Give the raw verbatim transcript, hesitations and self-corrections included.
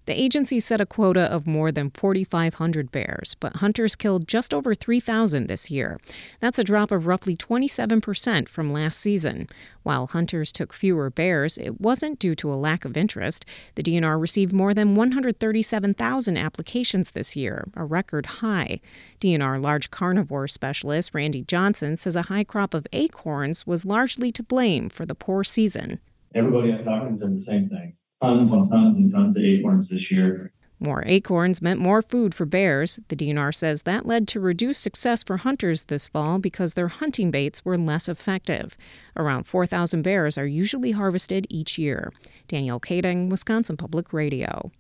The agency set a quota of more than forty-five hundred bears, but hunters killed just over three thousand this year. That's a drop of roughly twenty-seven percent from last season. While hunters took fewer bears, it wasn't due to a lack of interest. The D N R received more than one hundred thirty-seven thousand applications this year, a record high. D N R large carnivore specialist Randy Johnson says a high crop of acorns was largely to blame for the poor season. Everybody I've talked to said the same things. Tons and tons and tons of acorns this year. More acorns meant more food for bears. The D N R says that led to reduced success for hunters this fall because their hunting baits were less effective. Around four thousand bears are usually harvested each year. Danielle Kading, Wisconsin Public Radio.